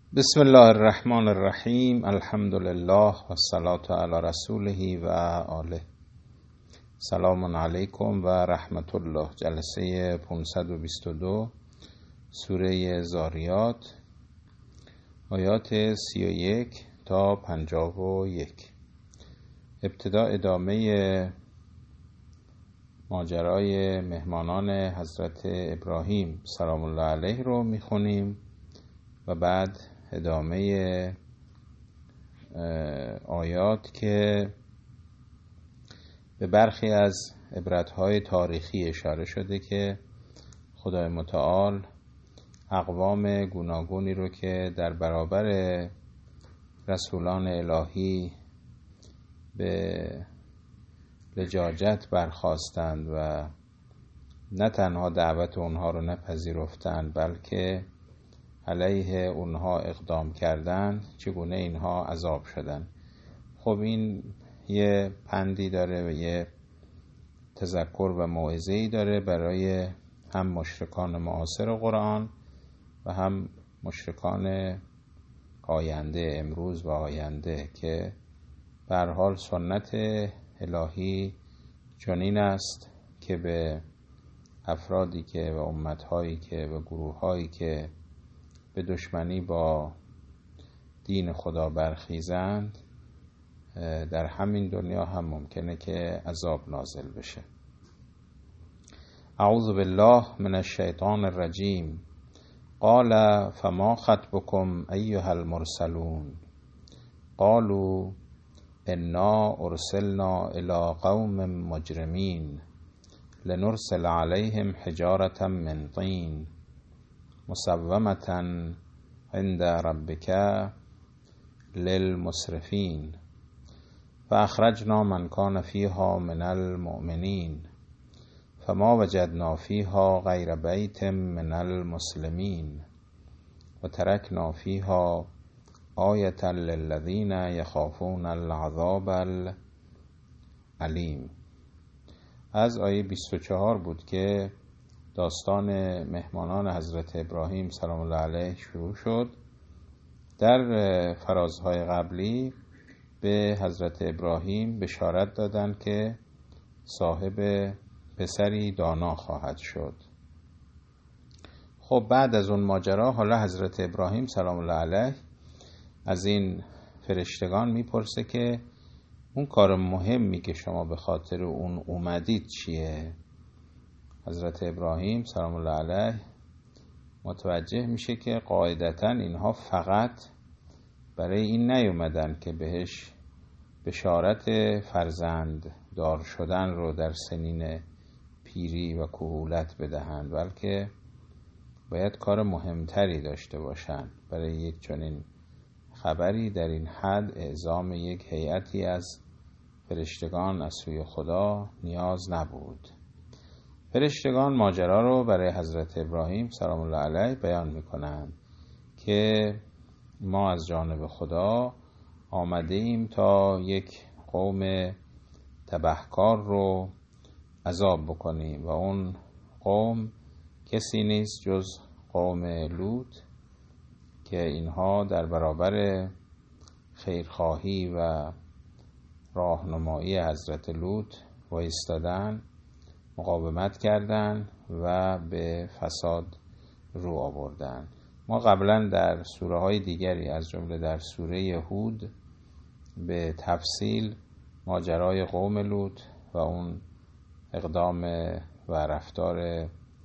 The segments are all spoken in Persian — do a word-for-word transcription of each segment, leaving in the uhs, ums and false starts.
بسم الله الرحمن الرحیم. الحمد لله و الصلاة علی رسوله و آله. سلام علیکم و رحمت الله. جلسه پانصد و بیست و دو سوره زاریات، آیات سی و یک تا پنجاه و یک. ابتدا ادامه ماجرای مهمانان حضرت ابراهیم سلام الله علیه رو میخونیم و بعد ادامه آیات که به برخی از عبرت‌های تاریخی اشاره شده که خدای متعال اقوام گوناگونی رو که در برابر رسولان الهی به لجاجت برخاستند و نه تنها دعوت اونها رو نپذیرفتند بلکه علیه اونها اقدام کردن، چگونه اینها عذاب شدن. خب این یه پندی داره و یه تذکر و موعظه‌ای داره برای هم مشرکان معاصر قرآن و هم مشرکان آینده، امروز و آینده، که به هر حال سنت الهی چنین است که به افرادی که و امت‌هایی که و گروه‌هایی که به دشمنی با دین خدا برخیزند در همین دنیا هم ممکنه که عذاب نازل بشه. اعوذ بالله من الشیطان الرجیم. قال فما خطبكم ایها المرسلون قالوا انا ارسلنا الى قوم مجرمین لنرسل عليهم حجارة من طین مسومة عند ربك للمسرفين فأخرجنا من كان فيها من المؤمنين فما وجدنا فيها غير بيت من المسلمين وتركنا فيها آية للذين يخافون العذاب الأليم. از آیه بیست و چهار بود که داستان مهمانان حضرت ابراهیم سلام الله علیه شروع شد. در فرازهای قبلی به حضرت ابراهیم بشارت دادند که صاحب پسری دانا خواهد شد. خب بعد از اون ماجرا حالا حضرت ابراهیم سلام الله علیه از این فرشتگان میپرسه که اون کار مهمی که شما به خاطر اون اومدید چیه؟ حضرت ابراهیم سلام الله علیه متوجه میشه که قاعدتاً اینها فقط برای این نیومدن که بهش بشارت فرزند دار شدن رو در سنین پیری و کهولت بدهند، بلکه باید کار مهمتری داشته باشند. برای یک چنین خبری در این حد اعزام یک هیئتی از فرشتگان از سوی خدا نیاز نبود. فرشتگان ماجرا رو برای حضرت ابراهیم سلام الله علیه بیان میکنند که ما از جانب خدا آمده ایم تا یک قوم تبهکار رو عذاب بکنیم و اون قوم کسی نیست جز قوم لوط که اینها در برابر خیرخواهی و راهنمایی حضرت لوط وایستادن، مقاومت کردن و به فساد رو آوردن. ما قبلا در سوره های دیگری از جمله در سوره هود به تفصیل ماجرای قوم لوط و اون اقدام و رفتار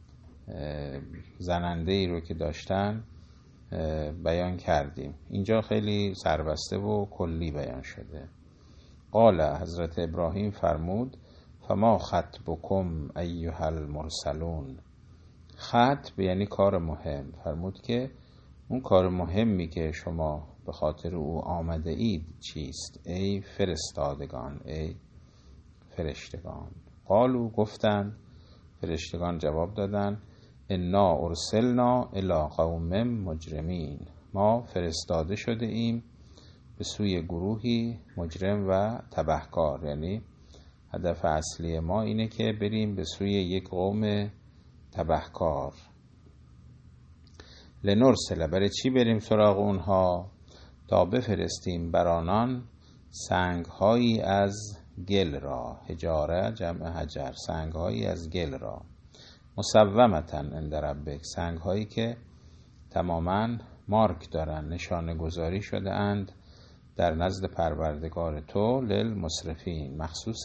زننده‌ای رو که داشتن بیان کردیم. اینجا خیلی سربسته و کلی بیان شده. قال، حضرت ابراهیم فرمود فما خطبکم ایها المرسلون. خطب یعنی کار مهم. فرمود که اون کار مهمی که شما به خاطر او آمده اید چیست ای فرستادگان، ای فرشتگان؟ قالوا، گفتند فرشتگان جواب دادن انا ارسلنا الی قوم مجرمین. ما فرستاده شده ایم به سوی گروهی مجرم و تبهکار. یعنی هدف اصلی ما اینه که بریم به سوی یک قوم تبهکار. لنرسل، برای چی بریم سراغ اونها؟ تا بفرستیم بر آنان سنگ هایی از گل را، حجاره جمع حجر، سنگ هایی از گل را، مسومتاً عند ربک، سنگ هایی که تماماً مارک دارن، نشانه گذاری شده اند در نزد پروردگار تو، للمسرفین، مخصوص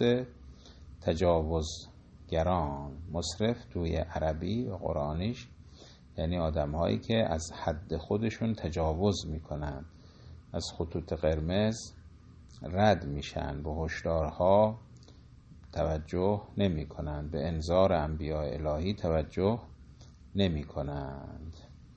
تجاوزگران. مسرف توی عربی و قرآنیش یعنی آدم هایی که از حد خودشون تجاوز میکنن، از خطوط قرمز رد میشن، به هشدارها توجه نمی کنند، به انذار انبیاء الهی توجه نمی کنند.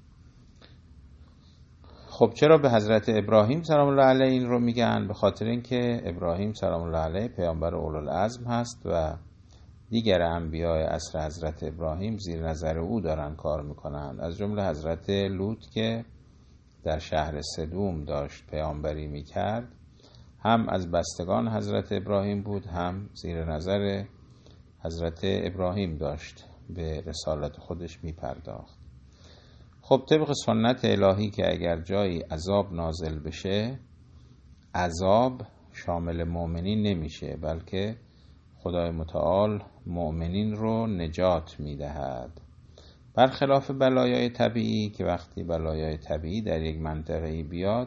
خب چرا به حضرت ابراهیم سلام الله علیه این رو میگن؟ به خاطر اینکه ابراهیم سلام الله علیه پیامبر اولوالعزم هست و دیگر انبیاء عصر حضرت ابراهیم زیر نظر او دارن کار میکنند، از جمله حضرت لوط که در شهر سدوم داشت پیامبری میکرد، هم از بستگان حضرت ابراهیم بود، هم زیر نظر حضرت ابراهیم داشت به رسالت خودش میپرداخت. خب طبق سنت الهی که اگر جایی عذاب نازل بشه، عذاب شامل مؤمنین نمیشه، بلکه خدای متعال مؤمنین رو نجات میدهد، برخلاف بلایای طبیعی که وقتی بلایای طبیعی در یک منطقه‌ای بیاد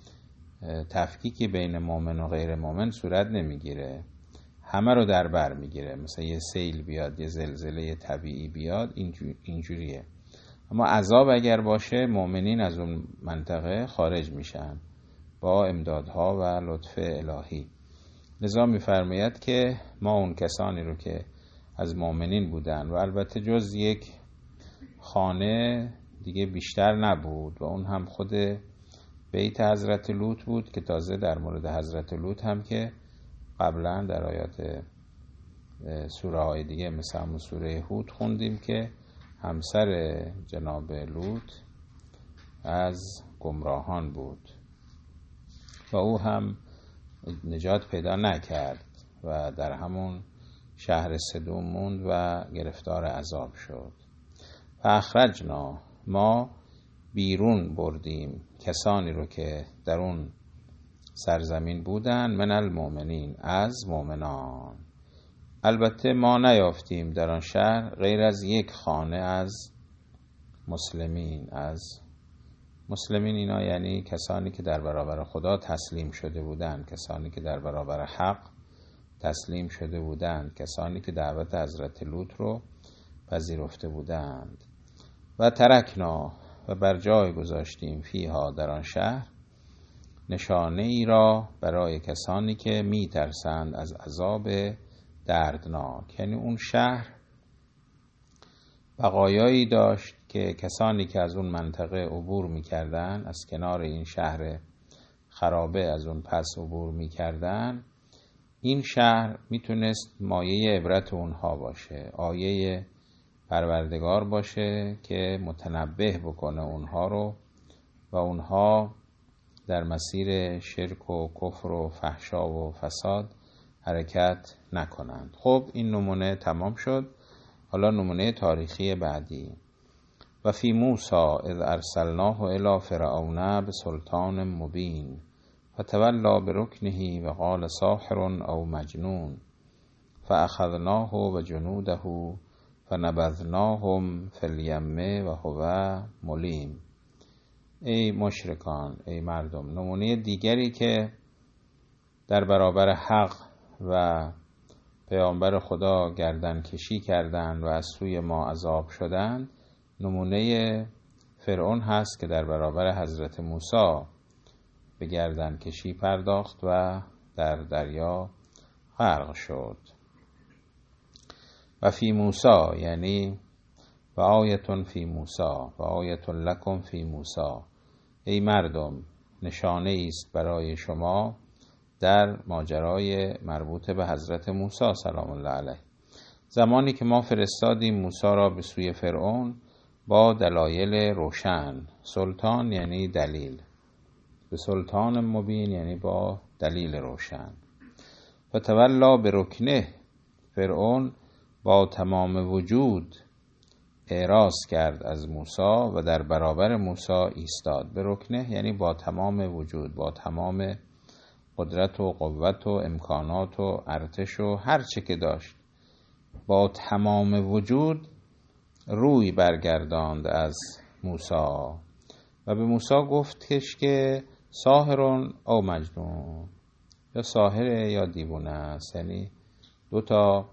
تفکیکی بین مؤمن و غیر مؤمن صورت نمیگیره، همه رو در بر میگیره. مثلا یه سیل بیاد، یه زلزله طبیعی بیاد، اینجوریه. اما عذاب اگر باشه مؤمنین از اون منطقه خارج میشن با امدادها و لطف الهی. لذا میفرماید که ما اون کسانی رو که از مؤمنین بودن و البته جز یک خانه دیگه بیشتر نبود و اون هم خود بیت حضرت لوط بود که تازه در مورد حضرت لوط هم که قبلا در آیات سوره های دیگه مثل همون سوره هود خوندیم که همسر جناب لوط از گمراهان بود و او هم نجات پیدا نکرد و در همون شهر سدوم موند و گرفتار عذاب شد. فاخرجنا، ما بیرون بردیم کسانی رو که در اون سرزمین بودن، من المؤمنین، از مؤمنان. البته ما نیافتیم در آن شهر غیر از یک خانه از مسلمین. از مسلمین اینا یعنی کسانی که در برابر خدا تسلیم شده بودند، کسانی که در برابر حق تسلیم شده بودند، کسانی که دعوت حضرت لوط رو پذیرفته بودند. و ترکنا، و بر جای گذاشتیم، فیها، در آن شهر، نشانه ای را برای کسانی که می ترسند از عذاب دردناک. یعنی اون شهر بقایایی داشت که کسانی که از اون منطقه عبور می کردن، از کنار این شهر خرابه از اون پس عبور می کردن، این شهر می تونست مایه عبرت اونها باشه، آیه پروردگار باشه که متنبه بکنه اونها رو و اونها در مسیر شرک و کفر و فحشا و فساد حرکت نکنند. خب این نمونه تمام شد. حالا نمونه تاریخی بعدی. و فی موسی اذ ارسلناه الی فرعون بسلطان مبین فتولی برکنه و قال ساحر او مجنون فاخذناه و جنوده فنبذناهم فی الیم و هو ملیم. ای مشرکان، ای مردم، نمونه دیگری که در برابر حق و پیامبر خدا گردن کشی کردند و از سوی ما عذاب شدند، نمونه فرعون هست که در برابر حضرت موسی به گردن کشی پرداخت و در دریا غرق شد. و فی موسی یعنی و آیتون فی موسی و آیتون لکم فی موسی. ای مردم، نشانه است برای شما در ماجرای مربوط به حضرت موسی سلام الله علیه. زمانی که ما فرستادیم موسی را به سوی فرعون با دلایل روشن، سلطان یعنی دلیل، به سلطان مبین یعنی با دلیل روشن. و تولا به رکنه، فرعون با تمام وجود اعراض کرد از موسی و در برابر موسی ایستاد. به رکنه یعنی با تمام وجود، با تمام قدرت و قوت و امکانات و ارتش و هر چه که داشت، با تمام وجود روی برگرداند از موسی و به موسی گفتش که ساحرون او مجنون، یا ساحره یا دیوانه است. یعنی دو تا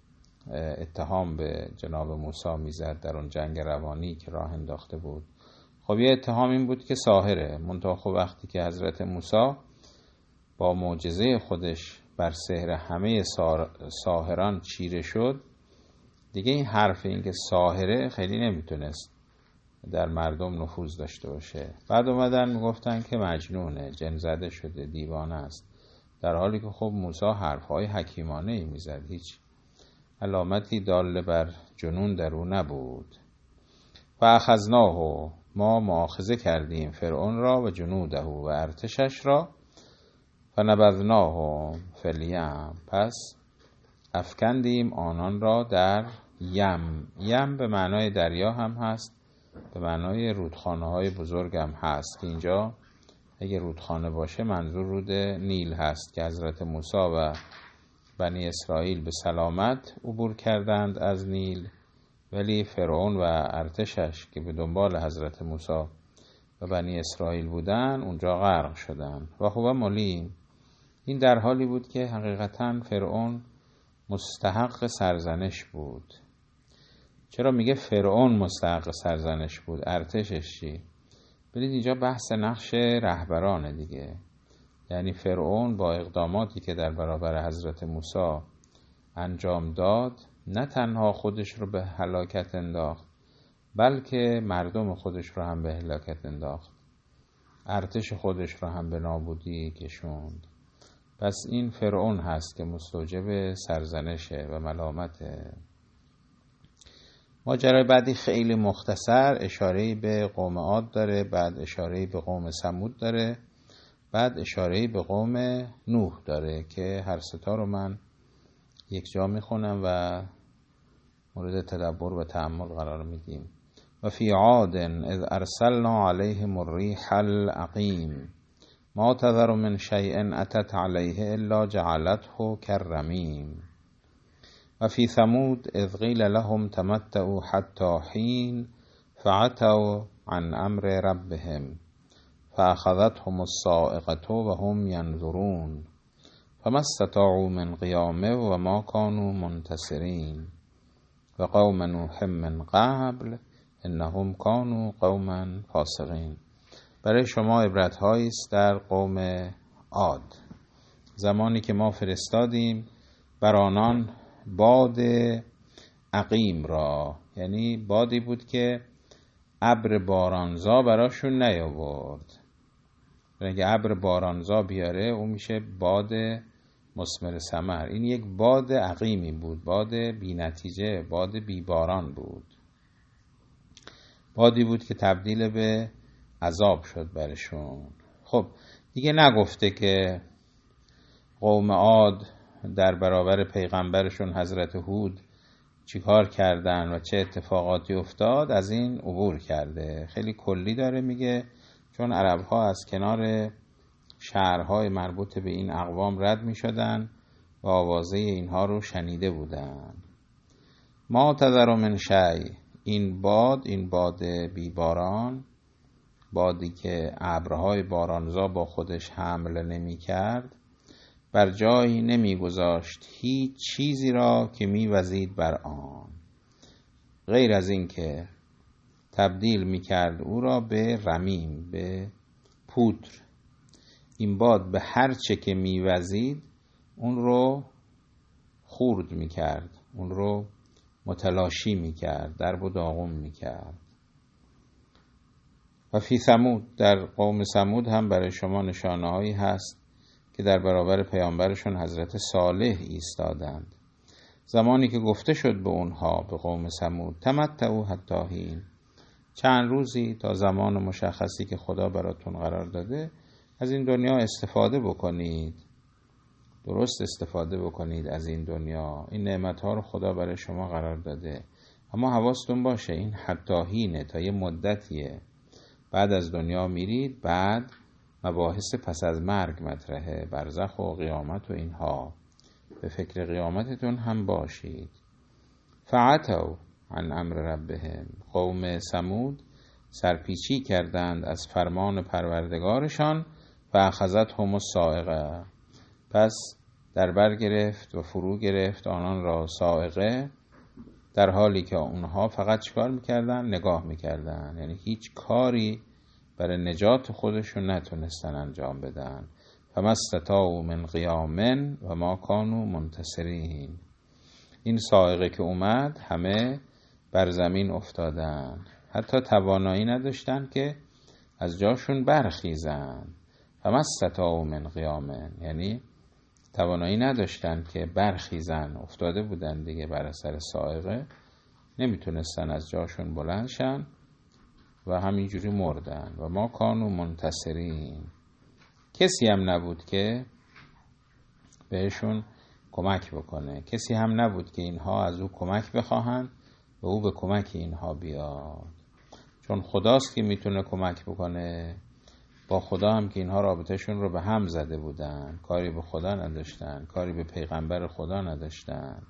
اتهام به جناب موسی میزد در اون جنگ روانی که راه انداخته بود. خب یه اتهام این بود که ساحره، منتها خب وقتی که حضرت موسی با معجزه خودش بر سحر همه ساحران چیره شد، دیگه این حرف این که ساحره خیلی نمیتونست در مردم نفوذ داشته باشه. بعد اومدن میگفتن که مجنونه، جن زده شده، دیوانه است، در حالی که خب موسی حرفهای حکیمانه ای میزد، هیچ علامتی داله بر جنون در او نبود. و اخذناه، ما مؤاخذه کردیم فرعون را و جنوده و ارتشش را، و نبذناه فی الیم، پس افکندیم آنان را در یم. یم به معنای دریا هم هست، به معنای رودخانه های بزرگ هم هست که اینجا اگه رودخانه باشه منظور رود نیل هست که حضرت موسی و بنی اسرائیل به سلامت عبور کردند از نیل، ولی فرعون و ارتشش که به دنبال حضرت موسی و بنی اسرائیل بودن اونجا غرق شدند. و هو ملیم، این در حالی بود که حقیقتا فرعون مستحق سرزنش بود. چرا میگه فرعون مستحق سرزنش بود؟ ارتشش چی؟ ببینید اینجا بحث نقش رهبرانه دیگه. یعنی فرعون با اقداماتی که در برابر حضرت موسی انجام داد، نه تنها خودش رو به هلاکت انداخت، بلکه مردم خودش رو هم به هلاکت انداخت، ارتش خودش رو هم به نابودی کشوند. پس این فرعون هست که مستوجب سرزنشه و ملامته. ماجرای بعدی خیلی مختصر، اشاره‌ای به قوم عاد داره، بعد اشاره‌ای به قوم ثمود داره، بعد اشاره‌ای به قوم نوح داره که هر ستا رو من یک جا میخونم و مورد تدبر و تأمل قرار میدیم. و فی عاد اذ ارسلنا علیهم الریح العقیم ما تذر من شیء اتت علیه الا جعلته كالرمیم. و فی ثمود اذ قیل لهم تمتعوا حتی حین فعتوا عن امر ربهم فاخذتهم الصاعقة وهم ينظرون فما استطاعوا من قیام و ما كانوا منتصرین. و قوم نوح من قبل انهم كانوا قوما فاسقین. برای شما عبرت‌هایی است در قوم عاد، زمانی که ما فرستادیم بر آنان باد عقیم را، یعنی بادی بود که ابر بارانزا براشون نیاورد. اگه ابر بارانزا بیاره اون میشه باد مثمر ثمر. این یک باد عقیمی بود، باد بی نتیجه، باد بی باران بود، بادی بود که تبدیل به عذاب شد برشون. خب دیگه نگفته که قوم عاد در برابر پیغمبرشون حضرت هود چیکار کردن و چه اتفاقاتی افتاد، از این عبور کرده. خیلی کلی داره میگه، چون عرب ها از کنار شهرهای مربوط به این اقوام رد میشدن و آوازه اینها رو شنیده بودن. ما تذر من شیء، این باد، این باد بیباران، بادی که ابرهای بارانزا با خودش حمل نمی کرد، بر جایی نمی گذاشت هیچ چیزی را که می وزید بر آن، غیر از این که تبدیل می کرد او را به رمیم، به پودر. این باد به هر چه که می وزید اون رو خورد می کرد، اون رو متلاشی می کرد، درب و داغون می کرد. و فی ثمود، در قوم ثمود هم برای شما نشانه هایی هست که در برابر پیامبرشون حضرت صالح ایستادند. زمانی که گفته شد به اونها، به قوم ثمود، تمتعوا حتی حین، چند روزی تا زمان مشخصی که خدا براتون قرار داده از این دنیا استفاده بکنید، درست استفاده بکنید از این دنیا. این نعمت‌ها رو خدا برای شما قرار داده، اما حواستون باشه این حتاهینه، تا یه مدتیه، بعد از دنیا میرید، بعد مباحث پس از مرگ مطرحه، برزخ و قیامت و اینها، به فکر قیامتتون هم باشید. فعتوا عن امر ربهم، قوم ثمود سرپیچی کردند از فرمان پروردگارشان و اخذتهم الصاعقه، پس در بر گرفت و فرو گرفت آنان را صاعقه، در حالی که اونها فقط چیکار میکردن؟ نگاه میکردن، یعنی هیچ کاری برای نجات خودشون نتونستن انجام بدن. فما استطاعوا من قیام و ما کانوا منتصرین، این صاعقه که اومد همه بر زمین افتادن، حتی توانایی نداشتن که از جاشون برخیزن. فما استطاعوا من قیام، یعنی توانایی نداشتن که برخیزن، افتاده بودن دیگه بر اثر صاعقه، نمیتونستن از جاشون بلند شن و همینجوری مردن. و ما کانوا منتصرین، کسی هم نبود که بهشون کمک بکنه، کسی هم نبود که اینها از او کمک بخواهند و او به کمک اینها بیاد، چون خداست که میتونه کمک بکنه. با خدا هم که اینها رابطهشون رو به هم زده بودن، کاری به خدا نداشتن، کاری به پیغمبر خدا نداشتن.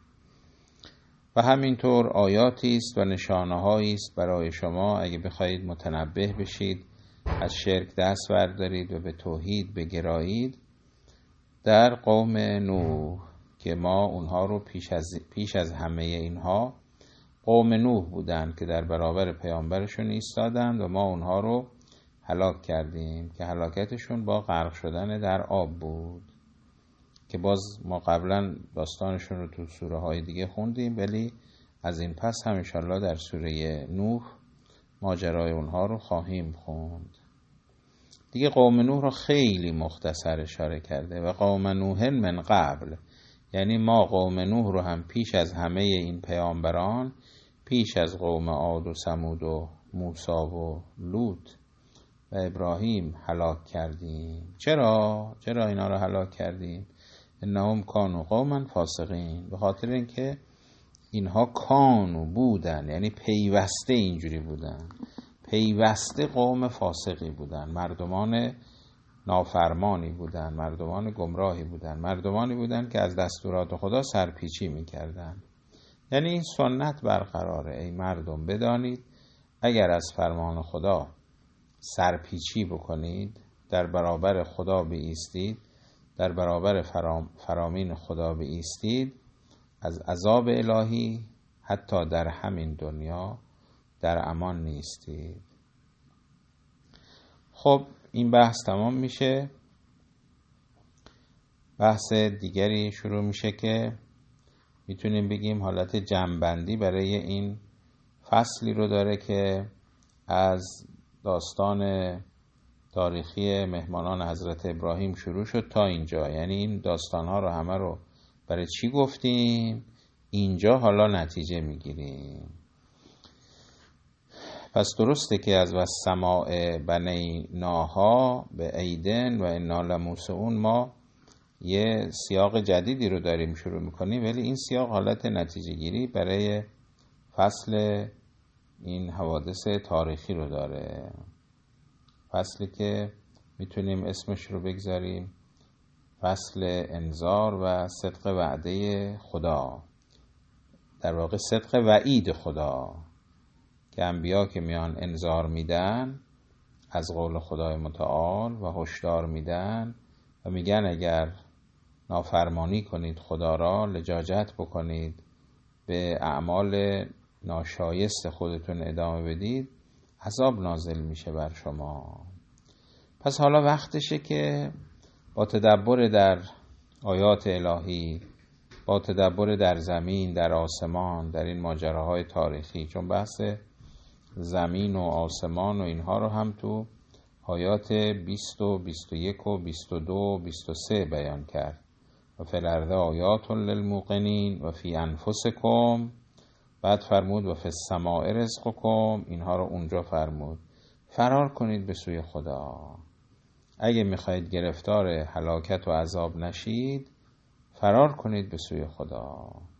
و همینطور آیاتی است و نشانه‌هایی است برای شما اگه بخواید متنبه بشید، از شرک دست بردارید و به توحید بگرایید. در قوم نوح که ما اونها رو پیش از, پیش از همه اینها قوم نوح بودن که در برابر پیامبرشون ایستادند و ما اونها رو هلاک کردیم، که هلاکتشون با غرق شدن در آب بود، که باز ما قبلا داستانشون رو تو سوره های دیگه خوندیم، ولی از این پس هم انشالله در سوره نوح ماجرای اونها رو خواهیم خوند. دیگه قوم نوح رو خیلی مختصر اشاره کرده. و قوم نوح من قبل، یعنی ما قوم نوح رو هم پیش از همه این پیامبران، پیش از قوم عاد و ثمود و موسی و لوط و ابراهیم هلاک کردیم. چرا؟ چرا اینا رو هلاک کردیم؟ انهم کانوا قوما فاسقین، به خاطر اینکه اینها کانوا بودن، یعنی پیوسته اینجوری بودن، پیوسته قوم فاسقی بودن، مردمان نافرمانی بودن، مردمان گمراهی بودن، مردمانی بودن که از دستورات خدا سرپیچی میکردن. یعنی این سنت برقراره، ای مردم بدانید اگر از فرمان خدا سرپیچی بکنید، در برابر خدا بایستید، در برابر فرام فرامین خدا بایستید، از عذاب الهی حتی در همین دنیا در امان نیستید. خب این بحث تمام میشه، بحث دیگری شروع میشه که میتونیم بگیم حالت جمع‌بندی برای این فصلی رو داره که از داستان تاریخی مهمانان حضرت ابراهیم شروع شد تا اینجا. یعنی این داستانها رو همه رو برای چی گفتیم؟ اینجا حالا نتیجه میگیریم. پس درسته که از والسماء بنیناها به ایدن و انا لموسعون ما یه سیاق جدیدی رو داریم شروع میکنیم، ولی این سیاق حالت نتیجه گیری برای فصل این حوادث تاریخی رو داره، فصلی که میتونیم اسمش رو بگذاریم فصل انذار و صدق وعده خدا، در واقع صدق وعید خدا، که انبیا که میان انذار میدن از قول خدای متعال و هشدار میدن و میگن اگر نافرمانی کنید خدا را، لجاجت بکنید، به اعمال ناشایست خودتون ادامه بدید، عذاب نازل میشه بر شما. پس حالا وقتشه که با تدبر در آیات الهی، با تدبر در زمین، در آسمان، در این ماجراهای تاریخی، چون بحث زمین و آسمان و اینها رو هم تو آیات بیست و بیست و یک و بیست و دو و بیست و سه بیان کرد. و فی الارض آیات للموقنین و فی انفسکم، بعد فرمود و فی السماء رزقکم، اینها رو اونجا فرمود. فرار کنید به سوی خدا. اگه میخواید گرفتار هلاکت و عذاب نشید، فرار کنید به سوی خدا.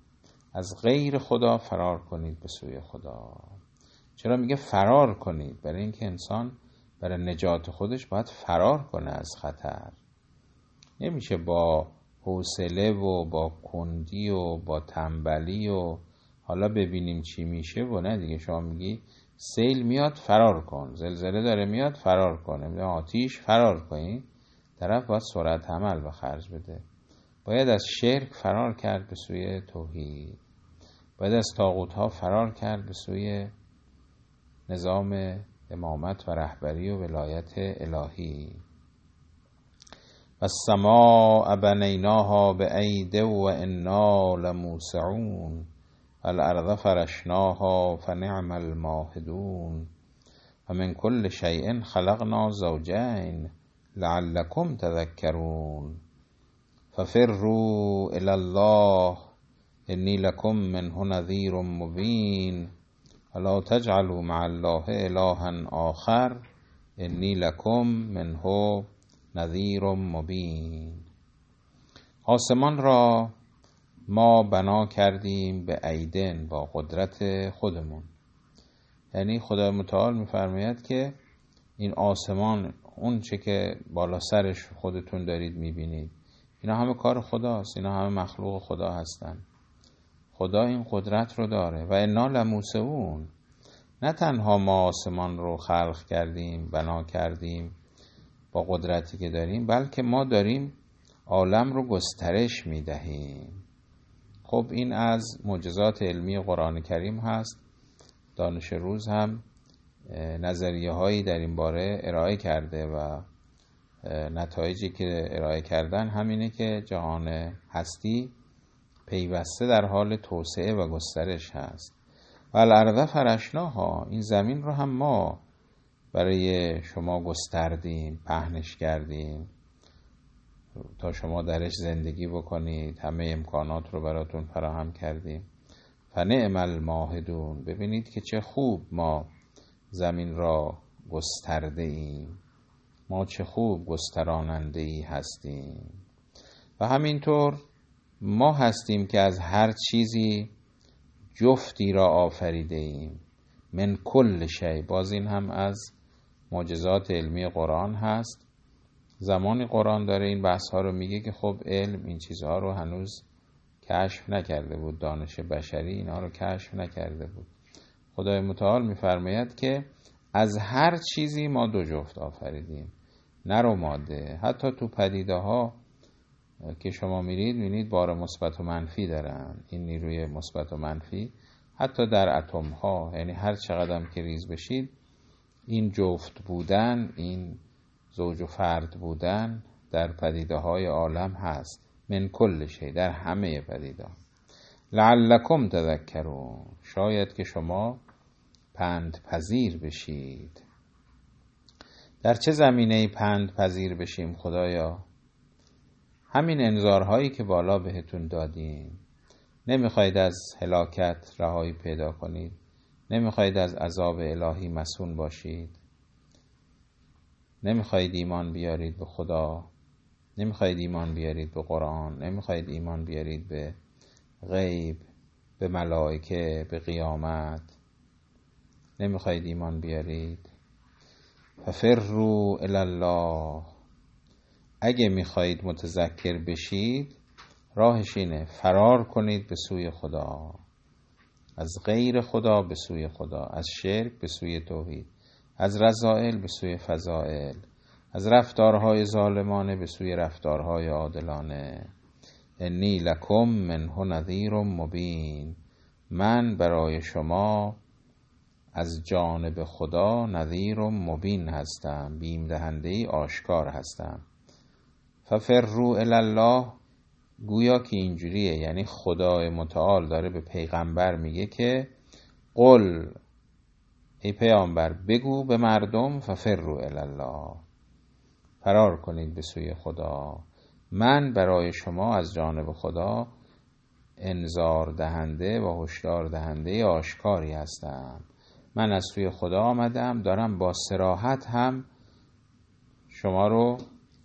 از غیر خدا فرار کنید به سوی خدا. چرا میگه فرار کنید؟ برای اینکه انسان برای نجات خودش باید فرار کنه از خطر. نمیشه با حوصله و با کندی و با تنبلی و حالا ببینیم چی میشه و نه دیگه. شما میگی سیل میاد فرار کن، زلزله داره میاد فرار کن، آتیش فرار کنی، طرف باید سرعت عمل به خرج بده. باید از شرک فرار کرد به سوی توحید، باید از طاغوت ها فرار کرد به سوی نظام امامت و رهبری و ولایت الهی. و السماء بنیناها بعید و انا لموسعون والارض فرشناها فنعم الماهدون و من كل شیء خلقنا زوجین لعلكم تذکرون ففروا الی الله انی لکم منه نذیر مبین ولا تجعلوا مع الله الها آخر انی لکم منه نذیر مبین. آسمان را ما بنا کردیم به ایدن، با قدرت خودمون. یعنی خدا متعال میفرماید که این آسمان، اون چه که بالا سرش خودتون دارید میبینید، اینا همه کار خداست، اینا همه مخلوق خدا هستن. خدا این قدرت رو داره. و انا لموسعون، نه تنها ما آسمان رو خلق کردیم، بنا کردیم با قدرتی که داریم، بلکه ما داریم عالم رو گسترش میدهیم. خب این از معجزات علمی قرآن کریم هست. دانش روز هم نظریه هایی در این باره ارائه کرده و نتایجی که ارائه کردن همینه که جهان هستی پیوسته در حال توسعه و گسترش هست. و الارض فرشناها، این زمین رو هم ما برای شما گستردیم، پهنش کردیم تا شما درش زندگی بکنید، همه امکانات رو براتون فراهم کردیم. فنعم الماهدون، ببینید که چه خوب ما زمین را گسترده ایم، ما چه خوب گستراننده ای هستیم. و همینطور ما هستیم که از هر چیزی جفتی را آفریده ایم. من کل شی، باز این هم از معجزات علمی قرآن هست. زمانی قرآن داره این بحث ها رو میگه که خب علم این چیزها رو هنوز کشف نکرده بود، دانش بشری اینا رو کشف نکرده بود. خدای متعال میفرماید که از هر چیزی ما دو جفت آفریدیم، نر و ماده. حتی تو پدیده ها که شما میرید میبینید بار مثبت و منفی دارن. این نیروی مثبت و منفی حتی در اتم ها، یعنی هر چقدر که ریز بشید این جفت بودن، این زوج و فرد بودن در پدیده های عالم هست. من کل شی، در همه پدیده. لعلکم تذکرون، شاید که شما پند پذیر بشید. در چه زمینه‌ای پند پذیر بشیم خدایا؟ همین انذارهایی که بالا بهتون دادیم. نمیخواید از هلاکت رهایی پیدا کنید، نمیخواید از عذاب الهی مسون باشید، نمیخواید ایمان بیارید به خدا، نمیخواید ایمان بیارید به قرآن، نمیخواید ایمان بیارید به غیب، به ملائکه، به قیامت، نمیخواید ایمان بیارید. ففروا الی الله، اگه میخواید متذکر بشید راهش اینه، فرار کنید به سوی خدا، از غیر خدا به سوی خدا، از شرک به سوی توحید، از رذائل به سوی فضائل، از رفتارهای ظالمانه به سوی رفتارهای عادلانه. انی لکم منه نذیر مبین، من برای شما از جانب خدا نذیر مبین هستم، بیم دهنده‌ای آشکار هستم. ففروا الی الله، گویا که اینجوریه، یعنی خدای متعال داره به پیغمبر میگه که قل، ای پیامبر بگو به مردم ففروا الی الله، فرار کنید به سوی خدا، من برای شما از جانب خدا انذار دهنده و هشدار دهنده آشکاری هستم. من از سوی خدا آمدم، دارم با صراحت هم شما رو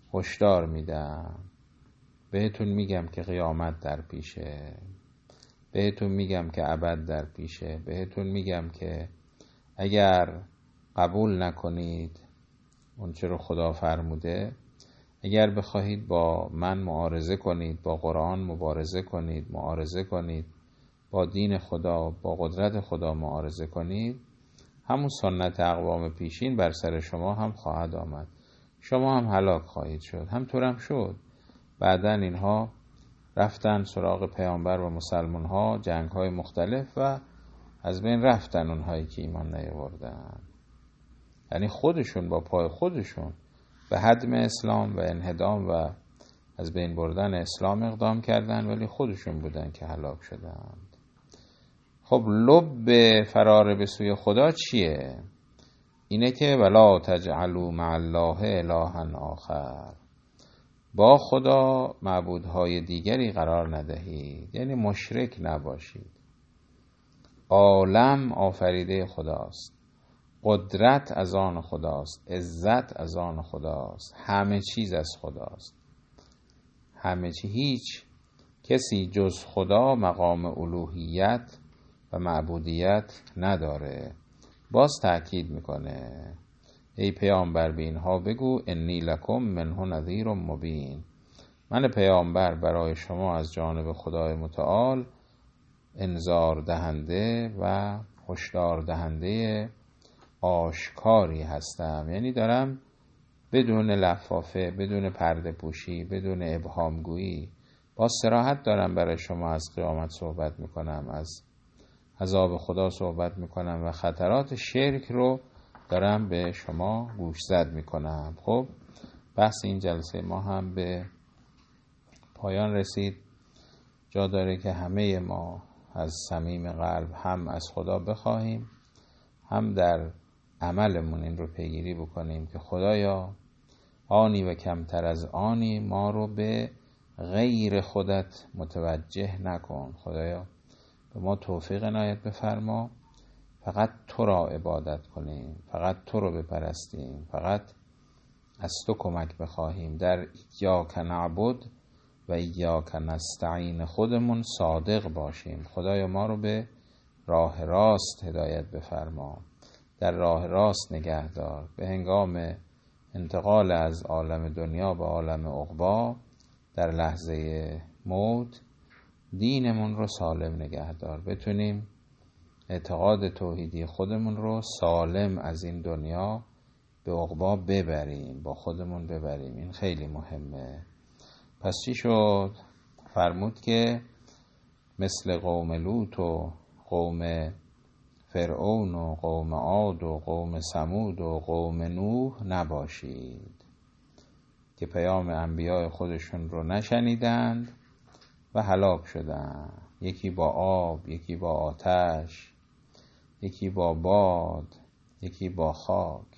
هشدار میدم، بهتون میگم که قیامت در پیشه، بهتون میگم که ابد در پیشه، بهتون میگم که اگر قبول نکنید اون چه رو خدا فرموده، اگر بخواهید با من معارضه کنید، با قرآن مبارزه کنید، معارضه کنید، با دین خدا، با قدرت خدا معارضه کنید، همون سنت اقوام پیشین بر سر شما هم خواهد آمد، شما هم هلاک خواهید شد. همطور هم شد. بعداً اینها رفتن سراغ پیامبر و مسلمان ها، جنگ های مختلف، و از بین رفتن اونهایی که ایمان نیاوردن. یعنی خودشون با پای خودشون به هدم اسلام و انهدام و از بین بردن اسلام اقدام کردن، ولی خودشون بودن که هلاک شدند. خب لب فرار به سوی خدا چیه؟ اینه که ولا تجعلوا مع الله الها آخر، با خدا معبودهای دیگری قرار ندهید، یعنی مشرک نباشید. عالم آفریده خداست، قدرت از آن خداست، عزت از آن خداست، همه چیز از خداست. همه چی، هیچ کسی جز خدا مقام الوهیت و معبودیت نداره. باز تأکید میکنه ای پیامبر به اینها بگو انی لکم منه نذیر مبین، من پیامبر برای شما از جانب خدای متعال انذار دهنده و هشدار دهنده آشکاری هستم. یعنی دارم بدون لفافه، بدون پرده پوشی، بدون ابهام گویی، با صراحت دارم برای شما از قیامت صحبت میکنم، از عذاب خدا صحبت میکنم و خطرات شرک رو دارم به شما گوشزد میکنم. خب بحث این جلسه ما هم به پایان رسید. جا داره که همه ما از صمیم قلب هم از خدا بخواهیم، هم در عملمون این رو پیگیری بکنیم که خدایا آنی و کمتر از آنی ما رو به غیر خودت متوجه نکن. خدایا به ما توفیق عنایت بفرما، فقط تو را عبادت کنیم، فقط تو رو بپرستیم، فقط از تو کمک بخواهیم، در ایاک نعبد و ایاک نستعین خودمون صادق باشیم. خدایا ما رو به راه راست هدایت بفرما، در راه راست نگه دار. به هنگام انتقال از عالم دنیا به عالم عقبی در لحظه موت دینمون رو سالم نگه دار، بتونیم اعتقاد توحیدی خودمون رو سالم از این دنیا به عقبی ببریم، با خودمون ببریم. این خیلی مهمه. پس چی شد؟ فرمود که مثل قوم لوط و قوم فرعون و قوم عاد و قوم ثمود و قوم نوح نباشید که پیام انبیاء خودشون رو نشنیدند و هلاک شدند. یکی با آب، یکی با آتش، یکی با باد، یکی با خاک.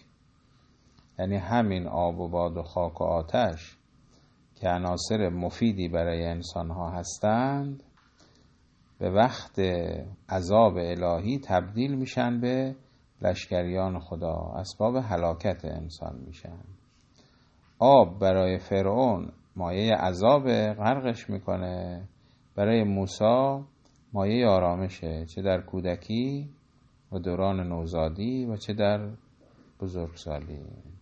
یعنی همین آب و باد و خاک و آتش که عناصر مفیدی برای انسان ها هستند، به وقت عذاب الهی تبدیل میشن به لشکریان خدا، اسباب هلاکت انسان میشن. آب برای فرعون مایه عذاب، غرقش میکنه. برای موسی مایه آرامشه، چه در کودکی و دوران نوزادی و چه در بزرگسالی.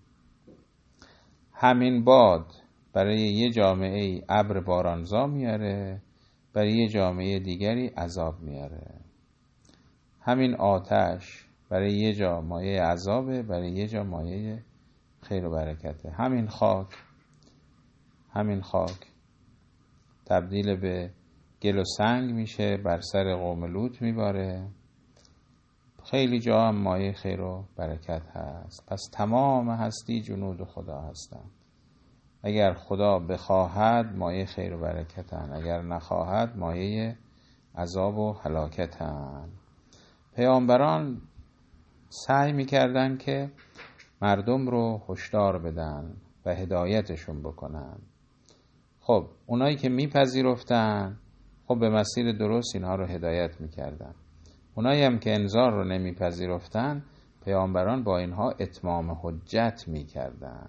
همین باد برای یه جامعه ابر بارانزا میاره، برای یه جامعه دیگری عذاب میاره. همین آتش برای یه جا مایه عذابه، برای یه جا مایه خیر و برکته. همین خاک همین خاک تبدیل به گل و سنگ میشه، بر سر قوم لوط میباره. خیلی جا هم مایه خیر و برکت هست. پس تمام هستی جنود خدا هستن. اگر خدا بخواهد مایه خیر و برکتن، اگر نخواهد مایه عذاب و هلاکتن. پیامبران سعی میکردن که مردم رو هشدار بدن و هدایتشون بکنن. خب اونایی که میپذیرفتن، خب به مسیر درست اینها رو هدایت میکردن. اونایی هم که انذار رو نمیپذیرفتن، پیامبران با اینها اتمام حجت میکردن.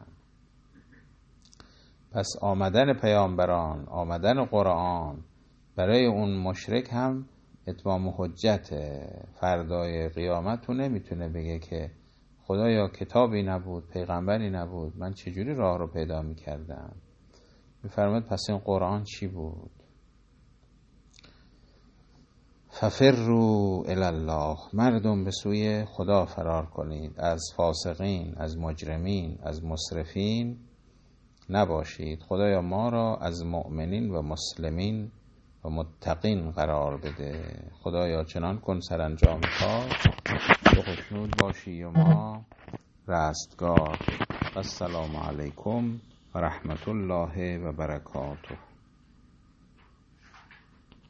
پس آمدن پیامبران، آمدن قرآن برای اون مشرک هم اتمام حجت. فردای قیامت تو نمیتونه بگه که خدایا کتابی نبود، پیغمبری نبود، من چجوری راه رو پیدا میکردم؟ میفرماید پس این قرآن چی بود؟ ففروا الی الله، مردم به سوی خدا فرار کنید، از فاسقین، از مجرمین، از مسرفین نباشید. خدایا ما را از مؤمنین و مسلمین و متقین قرار بده. خدایا چنان کن سرانجام کار تو خوشنود باشی و ما رستگار. السلام علیکم و رحمت الله و برکاته.